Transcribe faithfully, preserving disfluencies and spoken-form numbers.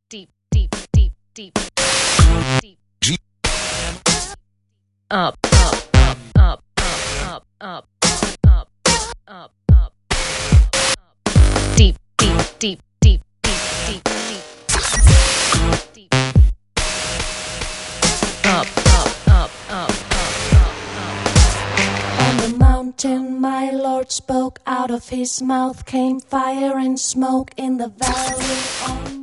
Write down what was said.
deep, deep, deep, deep, deep, deep, up, up, up, up, up, up, up, up, up, up, deep, deep, deep, deep, deep, deep, deep, deep, up, up, up, up, up, up. On the mountain, my Lord spoke. Out of his mouth came fire and smoke. In the valley, on